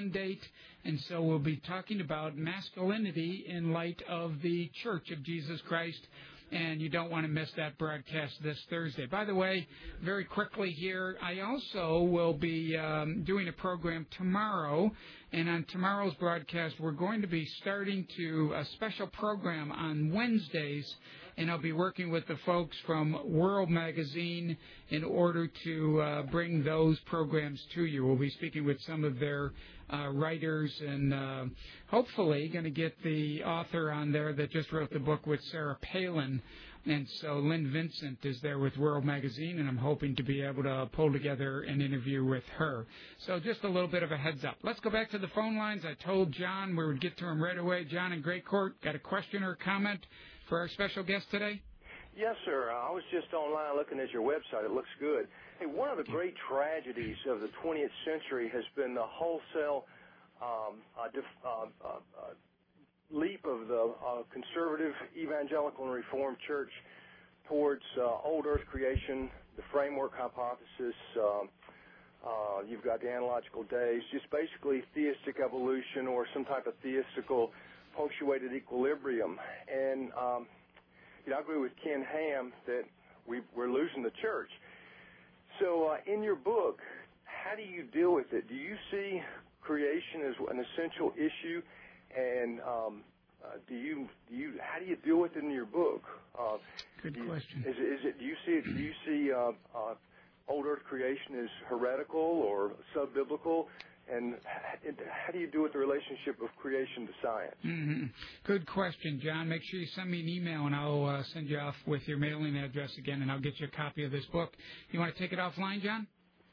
C: and so we'll be talking about masculinity in light of the Church of Jesus Christ. And you don't want to miss that broadcast this Thursday. By the way, very quickly here, I also will be um, doing a program tomorrow. And on tomorrow's broadcast, we're going to be starting to a special program on Wednesdays. And I'll be working with the folks from World Magazine in order to uh, bring those programs to you. We'll be speaking with some of their uh, writers and uh, hopefully going to get the author on there that just wrote the book with Sarah Palin. And so Lynn Vincent is there with World Magazine, and I'm hoping to be able to pull together an interview with her. So just a little bit of a heads up. Let's go back to the phone lines. I told John we would get to him right away. John in Great Court, got a question or a comment for our special guest today?
K: Yes, sir. I was just online looking at your website. It looks good. Hey, one of the great tragedies of the twentieth century has been the wholesale um, uh, def, uh, uh, uh, leap of the uh, conservative, evangelical, and Reformed church towards uh, old earth creation, the framework hypothesis. Um, uh, you've got the analogical days, just basically theistic evolution or some type of theistical punctuated equilibrium. And, um, you know, I agree with Ken Ham that we, we're losing the church. So uh, in your book, how do you deal with it? Do you see creation as an essential issue? And um, uh, do you, do you, how do you deal with it in your book? Uh,
C: Good
K: you,
C: question.
K: Is, is it, do you see, do you see uh, uh, old earth creation as heretical or sub-biblical? And how do you do with the relationship of creation to science?
C: Mm-hmm. Good question, John. Make sure you send me an email, and I'll uh, send you off with your mailing address again, and I'll get you a copy of this book. You want to take it offline, John?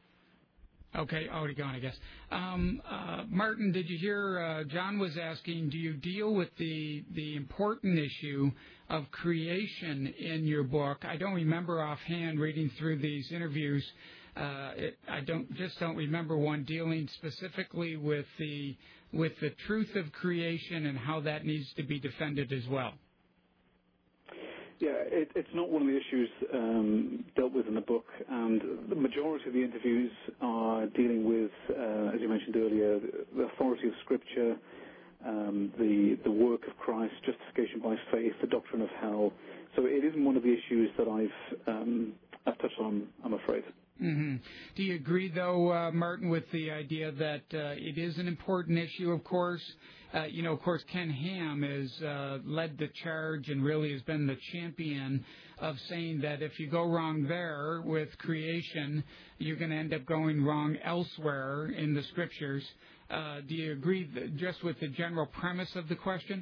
C: Okay, already gone, I guess. Um, uh, Martin, did you hear uh, John was asking, do you deal with the, the important issue of creation in your book? I don't remember offhand reading through these interviews. Uh, it, I don't just don't remember one dealing specifically with the with the truth of creation and how that needs to be defended as well.
D: Yeah, it, it's not one of the issues um, dealt with in the book, and the majority of the interviews are dealing with, uh, as you mentioned earlier, the authority of Scripture, um, the the work of Christ, justification by faith, the doctrine of hell. So it isn't one of the issues that I've um, I've touched on, I'm afraid.
C: Mm-hmm. Do you agree, though, uh, Martin, with the idea that uh, it is an important issue, of course? Uh, you know, of course, Ken Ham has uh, led the charge and really has been the champion of saying that if you go wrong there with creation, you're going to end up going wrong elsewhere in the Scriptures. Uh, do you agree th- just with the general premise of the question?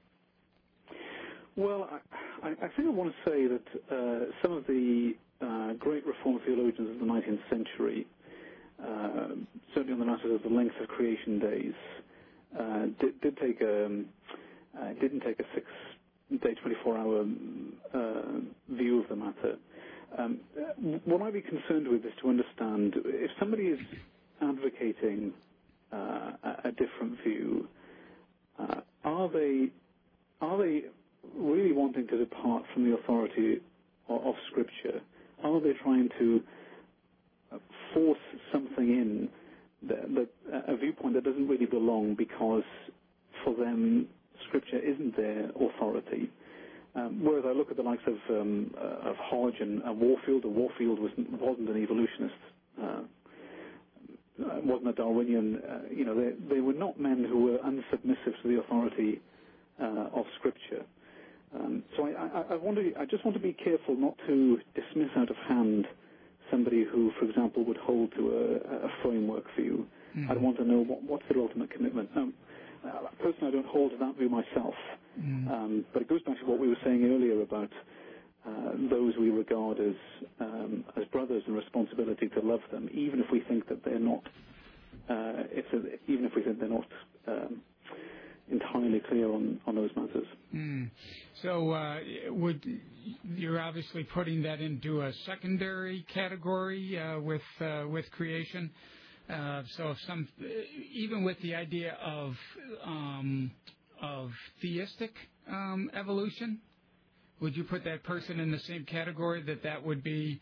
D: Well, I, I think I want to say that uh, some of the uh, great Reformed theologians of the nineteenth century, uh, certainly on the matter of the length of creation days, uh, did, did take a, uh, didn't take a six-day, twenty-four hour uh, view of the matter. Um, what I'd be concerned with is to understand if somebody is advocating uh, a, a different view, uh, are they are they really wanting to depart from the authority of, of Scripture? Are they trying to force something in, that, that a viewpoint that doesn't really belong because for them Scripture isn't their authority? Um, whereas I look at the likes of, um, uh, of Hodge and uh, Warfield, or Warfield wasn't, wasn't an evolutionist, uh, wasn't a Darwinian, uh, you know, they, they were not men who were unsubmissive to the authority uh, of Scripture. Um, so I, I, I, want to, I just want to be careful not to dismiss out of hand somebody who, for example, would hold to a, a framework view. Mm. I'd want to know what, what's their ultimate commitment. Um, uh, personally, I don't hold to that view myself, mm. um, but it goes back to what we were saying earlier about uh, those we regard as um, as brothers and responsibility to love them, even if we think that they're not, uh, if even if we think they're not. Um, entirely clear on, on those matters.
C: Mm. So uh, would you're obviously putting that into a secondary category uh, with uh, with creation. Uh, so if some, even with the idea of um, of theistic um, evolution, would you put that person in the same category that that would be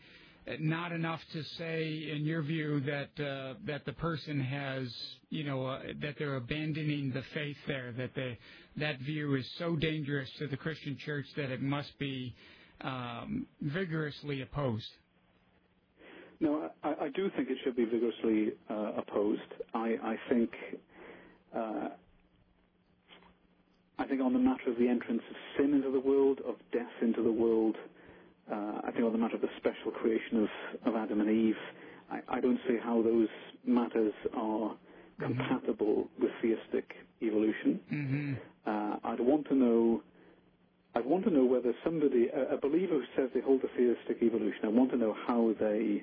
C: not enough to say, in your view, that uh, that the person has, you know, uh, that they're abandoning the faith there, that they, that view is so dangerous to the Christian church that it must be um, vigorously opposed.
D: No, I, I do think it should be vigorously uh, opposed. I, I think uh, I think on the matter of the entrance of sin into the world, of death into the world, uh, I think on the matter of the special creation of, of Adam and Eve, I, I don't see how those matters are mm-hmm. compatible with theistic evolution.
C: Mm-hmm.
D: Uh, I'd want to know. I'd want to know whether somebody, a, a believer who says they hold a theistic evolution, I want to know how they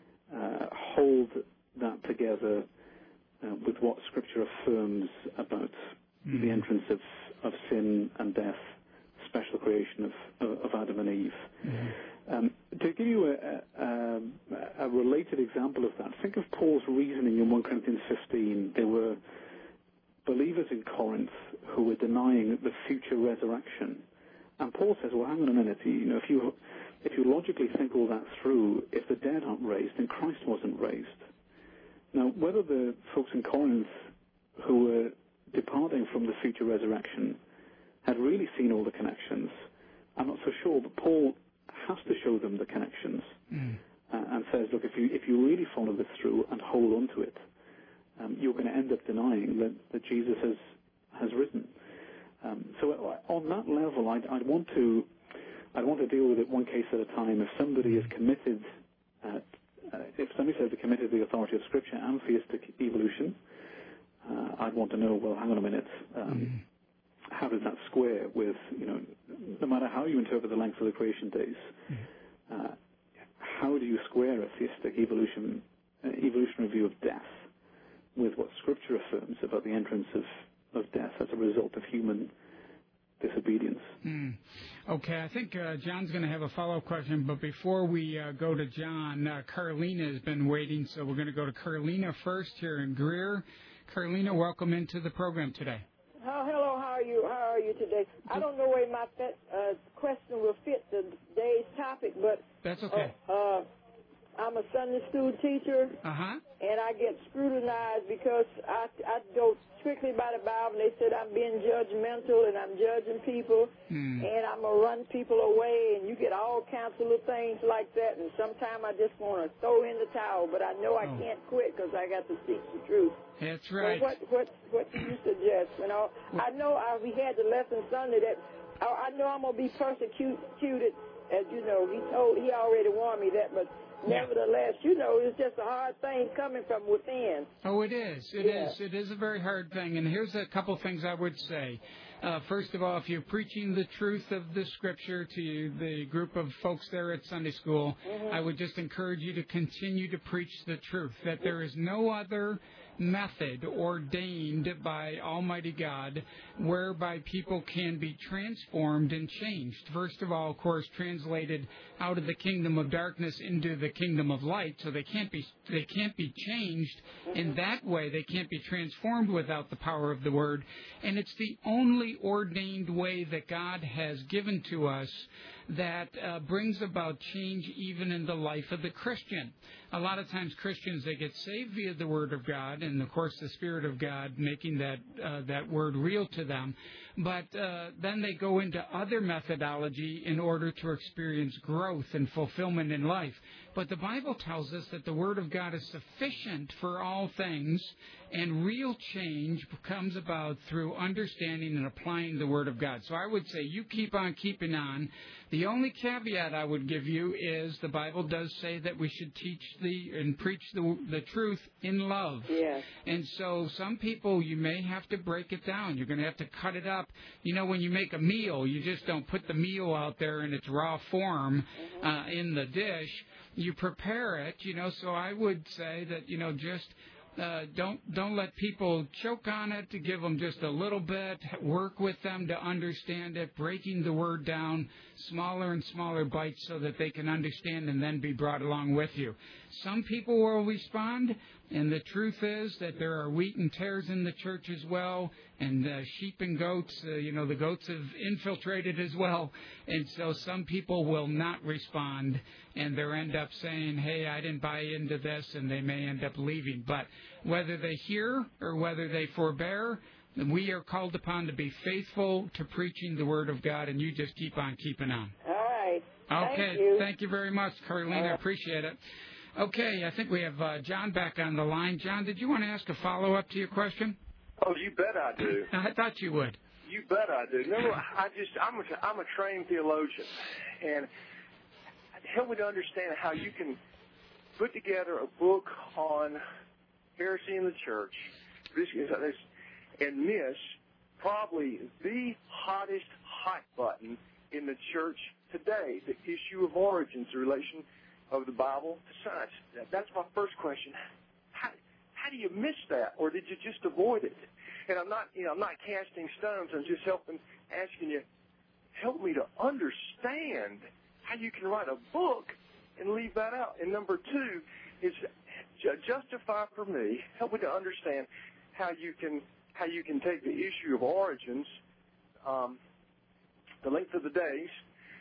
D: uh, hold that together uh, with what Scripture affirms about mm-hmm. the entrance of, of sin and death, special creation of, of, of Adam and Eve. Mm-hmm. Um, to give you a, a, a related example of that, think of Paul's reasoning in First Corinthians fifteen. There were believers in Corinth who were denying the future resurrection. And Paul says, well, hang on a minute, you know, if you if you logically think all that through, if the dead aren't raised, then Christ wasn't raised. Now, whether the folks in Corinth who were departing from the future resurrection had really seen all the connections, I'm not so sure, but Paul has to show them the connections mm. uh, and says, look, if you if you really follow this through and hold on to it, um, you're going to end up denying that, that Jesus has, has risen. Um, so on that level, I'd, I'd want to, I'd want to deal with it one case at a time. If somebody is committed, uh, uh, if somebody says they're committed to the authority of Scripture and theistic evolution, uh, I'd want to know. Well, hang on a minute. Um, mm. How does that square with, you know, no matter how you interpret the length of the creation days, mm. uh, how do you square a theistic evolution, uh, evolutionary view of death with what Scripture affirms about the entrance of of death as a result of human disobedience.
C: Mm. Okay, I think uh, John's going to have a follow-up question, but before we uh, go to John, uh, Carolina has been waiting, so we're going to go to Carolina first here in Greer. Carolina, welcome into the program today.
L: Oh, hello, how are you? How are you today? I don't know where my uh, question will fit today's topic, but
C: that's okay.
L: Uh, uh, I'm a Sunday school teacher,
C: uh-huh.
L: and I get scrutinized because I, I go strictly by the Bible, and they said I'm being judgmental, and I'm judging people,
C: mm.
L: and I'm going to run people away, and you get all kinds of little things like that, and sometimes I just want to throw in the towel, but I know I oh. can't quit because I got to seek the truth.
C: That's right.
L: So what, what, what do you suggest? You know, well, I know I, we had the lesson Sunday that I, I know I'm going to be persecuted, as you know. He told, he already warned me that, but nevertheless, you know, it's just a hard thing coming from within.
C: Oh, it is. It
L: yeah.
C: is. It is a very hard thing. And here's a couple things I would say. Uh, first of all, if you're preaching the truth of the Scripture to the group of folks there at Sunday school,
L: mm-hmm.
C: I would just encourage you to continue to preach the truth, that there is no other method ordained by Almighty God whereby people can be transformed and changed. First of all, of course, translated out of the kingdom of darkness into the kingdom of light, so they can't be they can't be changed in that way. They can't be transformed without the power of the Word, and it's the only ordained way that God has given to us that uh, brings about change even in the life of the Christian. A lot of times Christians, they get saved via the Word of God and, of course, the Spirit of God making that uh, that Word real to them. But uh, then they go into other methodology in order to experience growth and fulfillment in life. But the Bible tells us that the Word of God is sufficient for all things, and real change comes about through understanding and applying the Word of God. So I would say you keep on keeping on. The only caveat I would give you is the Bible does say that we should teach the and preach the, the truth in love.
L: Yes.
C: And so some people, you may have to break it down. You're going to have to cut it up. You know, when you make a meal, you just don't put the meal out there in its raw form
L: mm-hmm.
C: uh, in the dish. You prepare it, you know, so I would say that, you know, just uh, don't don't let people choke on it, to give them just a little bit, work with them to understand it, breaking the Word down, smaller and smaller bites so that they can understand and then be brought along with you. Some people will respond, And the truth is that there are wheat and tares in the church as well, and uh, sheep and goats. Uh, you know, the goats have infiltrated as well. And so some people will not respond, and they'll end up saying, hey, I didn't buy into this, and they may end up leaving. But whether they hear or whether they forbear, we are called upon to be faithful to preaching the Word of God, and you just keep on keeping on.
L: All right.
C: Okay.
L: Thank you,
C: Thank you very much, Carlene. I appreciate it. Okay, I think we have uh, John back on the line. John, did you want to ask a follow-up to your question?
K: Oh, you bet I do.
C: I thought you would.
K: You bet I do. No, I just I'm a I'm a trained theologian, and help me to understand how you can put together a book on heresy in the church, and miss probably the hottest hot button in the church today, the issue of origins, the relation of the Bible to science. That's my first question. How, how do you miss that, or did you just avoid it? And I'm not, you know, I'm not casting stones. I'm just helping, asking you, help me to understand how you can write a book and leave that out. And number two is justify for me, help me to understand how you can, how you can take the issue of origins, um, the length of the days,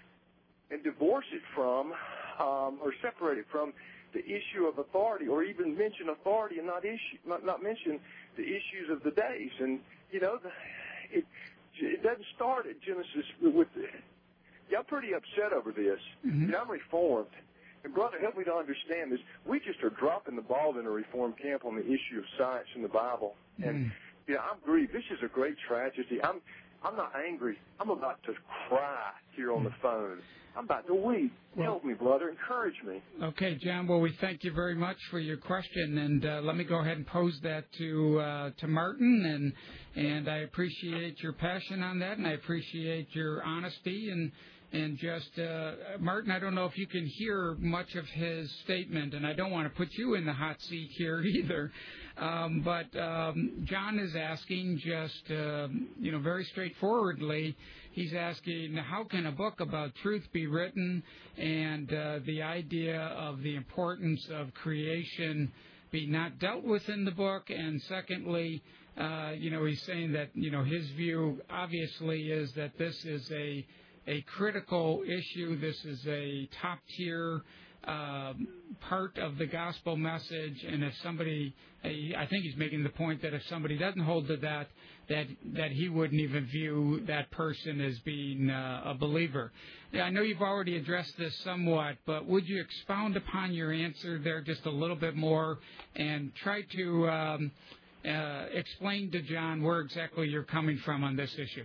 K: and divorce it from, um, or separate it from the issue of authority, or even mention authority and not issue, not, not mention the issues of the days. And you know, the, it it doesn't start at Genesis with. Y'all pretty upset over this.
C: Mm-hmm.
K: You know, I'm Reformed, and brother, help me to understand this. We just are dropping the ball in the Reformed camp on the issue of science in the Bible, and
C: mm.
K: you know, I'm grieved. This is a great tragedy. I'm I'm not angry. I'm about to cry here on the phone. I'm about to weep.
C: Well,
K: help me, brother. Encourage me.
C: Okay, John. Well, we thank you very much for your question, and uh, let me go ahead and pose that to uh, to Martin, and and I appreciate your passion on that, and I appreciate your honesty, and and just uh, Martin, I don't know if you can hear much of his statement, and I don't want to put you in the hot seat here either. Um, but um, John is asking just, uh, you know, very straightforwardly, he's asking, how can a book about truth be written, and uh, the idea of the importance of creation be not dealt with in the book? And secondly, uh, you know, he's saying that, you know, his view obviously is that this is a, a critical issue. This is a top-tier Uh, part of the gospel message, and if somebody, I think he's making the point that if somebody doesn't hold to that, that that he wouldn't even view that person as being uh, a believer. Yeah, I know you've already addressed this somewhat, but would you expound upon your answer there just a little bit more and try to um, uh, explain to John where exactly you're coming from on this issue?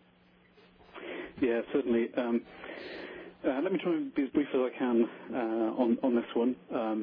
D: Yeah, certainly. Um, Uh, let me try and be as brief as I can uh, on, on this one. Um,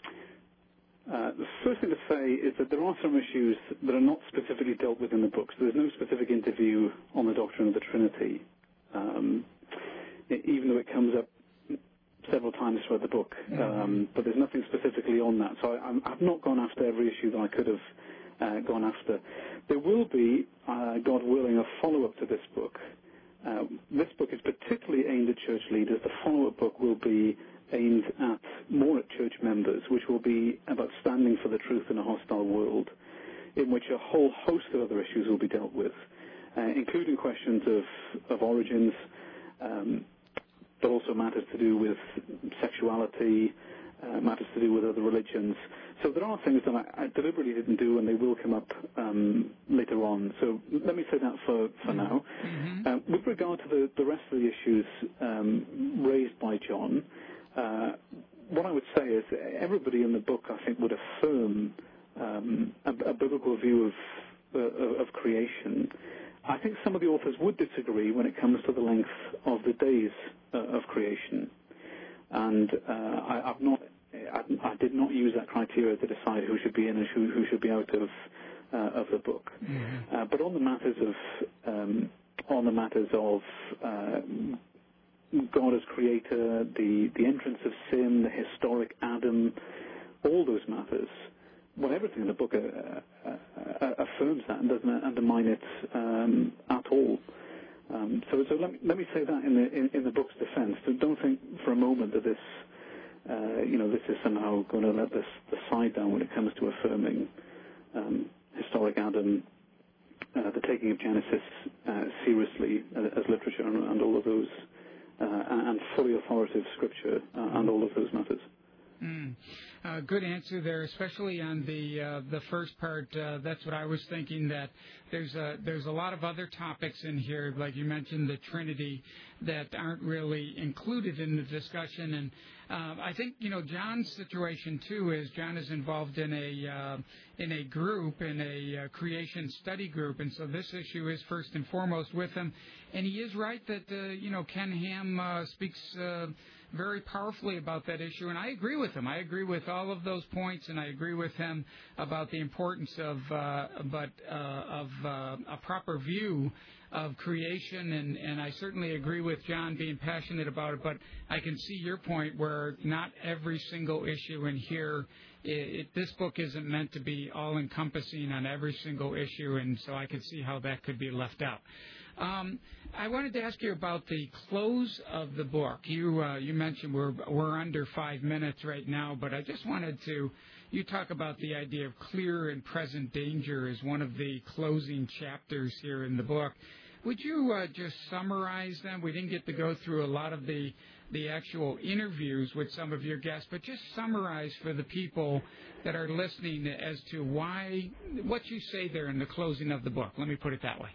D: uh, the first thing to say is that there are some issues that are not specifically dealt with in the books. There's no specific interview on the doctrine of the Trinity, um, even though it comes up several times throughout the book. Um, but there's nothing specifically on that. So I, I'm, I've not gone after every issue that I could have uh, gone after. There will be, uh, God willing, a follow-up to this book. Uh, this book is particularly aimed at church leaders. The follow-up book will be aimed at more at church members, which will be about standing for the truth in a hostile world, in which a whole host of other issues will be dealt with, uh, including questions of, of origins, um, but also matters to do with sexuality, uh, matters to do with other religions. So there are things that I, I deliberately didn't do, and they will come up um, later on. So let me say that for, for now.
C: Mm-hmm.
D: Uh, with regard to the, the rest of the issues um, raised by John, uh, what I would say is everybody in the book, I think, would affirm um, a, a biblical view of, uh, of creation. I think some of the authors would disagree when it comes to the length of the days uh, of creation. And uh, I, I've not... I, I did not use that criteria to decide who should be in and who, who should be out of uh, of the book. Mm-hmm. Uh, but on the matters of um, on the matters of uh, God as creator, the the entrance of sin, the historic Adam, all those matters, well, everything in the book uh, uh, affirms that and doesn't undermine it um, at all. Um, so so let me, let me say that in the in, in the book's defense. So don't think for a moment that this uh, you know, this is somehow going to let this the side down when it comes to affirming um, historic Adam, uh, the taking of Genesis uh, seriously uh, as literature and, and all of those, uh, and fully authoritative scripture uh, and all of those matters.
C: Mm. Uh, good answer there, especially on the uh, the first part. Uh, that's what I was thinking. That there's a there's a lot of other topics in here, like you mentioned, the Trinity, that aren't really included in the discussion. And uh, I think you know John's situation too is John is involved in a uh, in a group, in a uh, creation study group, and so this issue is first and foremost with him. And he is right that uh, you know Ken Ham uh, speaks Uh, very powerfully about that issue, and I agree with him. I agree with all of those points, and I agree with him about the importance of, uh, but uh, of uh, a proper view of creation, and, and I certainly agree with John being passionate about it. But I can see your point where not every single issue in here, it, it, this book isn't meant to be all-encompassing on every single issue, and so I can see how that could be left out. Um, I wanted to ask you about the close of the book. You uh, you mentioned we're we're under five minutes right now, but I just wanted to. You talk about the idea of clear and present danger as one of the closing chapters here in the book. Would you uh, just summarize them? We didn't get to go through a lot of the the actual interviews with some of your guests, but just summarize for the people that are listening as to why what you say there in the closing of the book. Let me put it that way.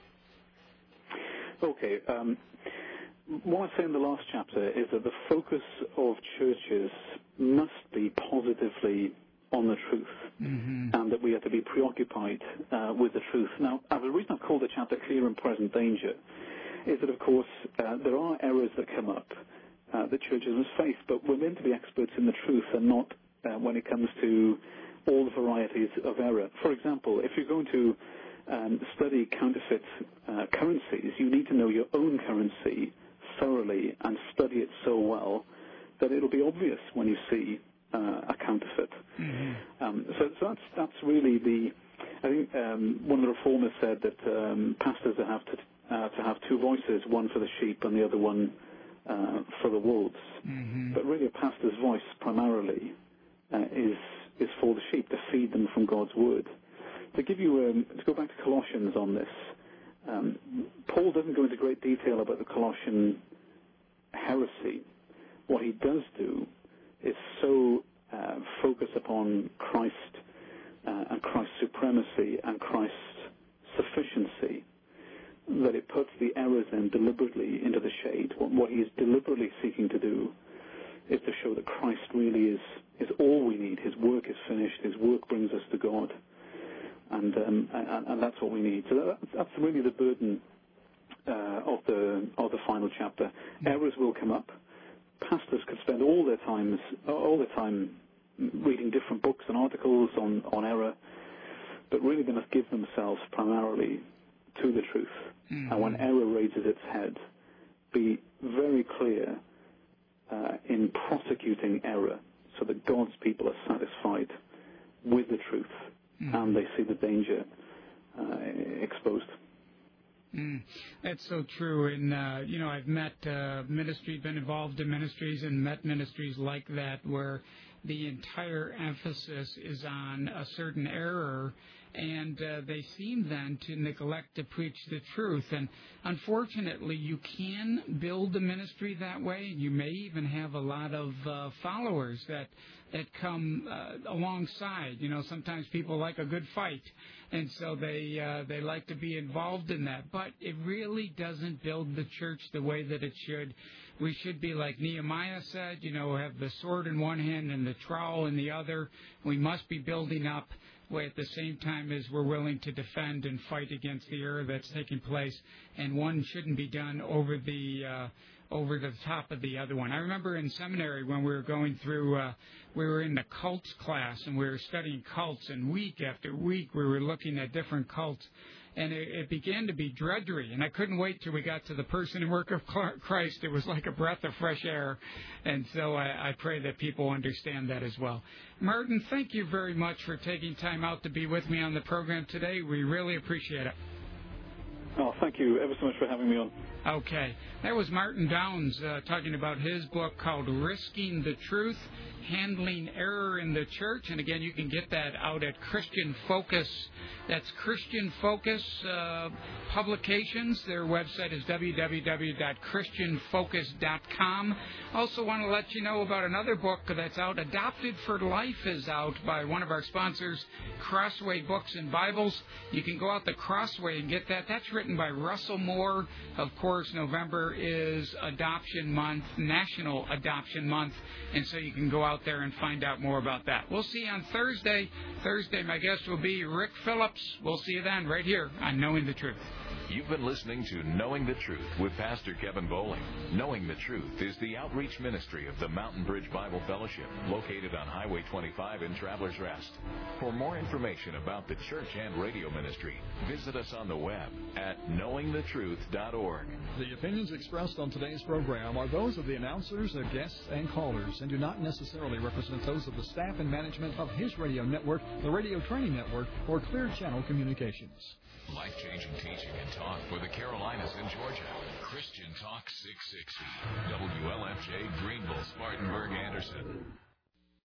D: Okay. Um, what I say in the last chapter is that the focus of churches must be positively on the truth, mm-hmm. and that we have to be preoccupied uh, with the truth. Now, uh, the reason I've called the chapter Clear and Present Danger is that, of course, uh, there are errors that come up uh, that churches must face, but we're meant to be experts in the truth and not uh, when it comes to all the varieties of error. For example, if you're going to Um, study counterfeit uh, currencies, you need to know your own currency thoroughly and study it so well that it'll be obvious when you see uh, a counterfeit. Mm-hmm. Um, so, so that's that's really the. I think um, one of the reformers said that um, pastors have to uh, to have two voices, one for the sheep and the other one uh, for the wolves. Mm-hmm. But really, a pastor's voice primarily uh, is is for the sheep, to feed them from God's word. To give you, um, to go back to Colossians on this, um, Paul doesn't go into great detail about the Colossian heresy. What he does do is so uh, focus upon Christ uh, and Christ's supremacy and Christ's sufficiency that it puts the errors then deliberately into the shade. What, what he is deliberately seeking to do is to show that Christ really is, is all we need. His work is finished. His work brings us to God. And, um, and and that's what we need. So that, that's really the burden uh, of the of the final chapter. Errors will come up. Pastors could spend all their times all their time reading different books and articles on, on error, but really they must give themselves primarily to the truth. Mm-hmm. And when error raises its head, be very clear uh, in prosecuting error, so that God's people are satisfied with the truth. Mm. And they see the danger uh, exposed.
C: Mm. That's so true. And, uh, you know, I've met uh, ministry, been involved in ministries and met ministries like that where the entire emphasis is on a certain error, and uh, they seem then to neglect to preach the truth. And unfortunately, you can build a ministry that way, and you may even have a lot of uh, followers that that come uh, alongside. You know, sometimes people like a good fight, and so they uh, they like to be involved in that. But it really doesn't build the church the way that it should. We should be like Nehemiah said, you know, have the sword in one hand and the trowel in the other. We must be building up at the same time as we're willing to defend and fight against the error that's taking place. And one shouldn't be done over the uh, over the top of the other one. I remember in seminary when we were going through, uh, we were in the cults class, and we were studying cults, and week after week we were looking at different cults. And it, it began to be drudgery, and I couldn't wait till we got to the person and work of Christ. It was like a breath of fresh air, and so I, I pray that people understand that as well. Martin, thank you very much for taking time out to be with me on the program today. We really appreciate it.
D: Oh, thank you ever so much for having me on.
C: Okay. That was Martin Downs uh, talking about his book called Risking the Truth, Handling Error in the Church. And again, you can get that out at Christian Focus. That's Christian Focus uh, Publications. Their website is w w w dot christian focus dot com. Also want to let you know about another book that's out. Adopted for Life is out by one of our sponsors, Crossway Books and Bibles. You can go out the Crossway and get that. That's written by Russell Moore. Of course, November is Adoption Month, National Adoption Month, and so you can go out there and find out more about that. We'll see you on Thursday. Thursday, my guest will be Rick Phillips. We'll see you then right here on Knowing the Truth.
B: You've been listening to Knowing the Truth with Pastor Kevin Bowling. Knowing the Truth is the outreach ministry of the Mountain Bridge Bible Fellowship, located on Highway twenty-five in Travelers Rest. For more information about the church and radio ministry, visit us on the web at knowing the truth dot org.
M: The opinions expressed on today's program are those of the announcers, their guests, and callers, and do not necessarily represent those of the staff and management of His Radio Network, the Radio Training Network, or Clear Channel Communications.
F: Life-changing teaching and talk for the Carolinas and Georgia. Christian Talk six sixty. W L F J, Greenville, Spartanburg, Anderson.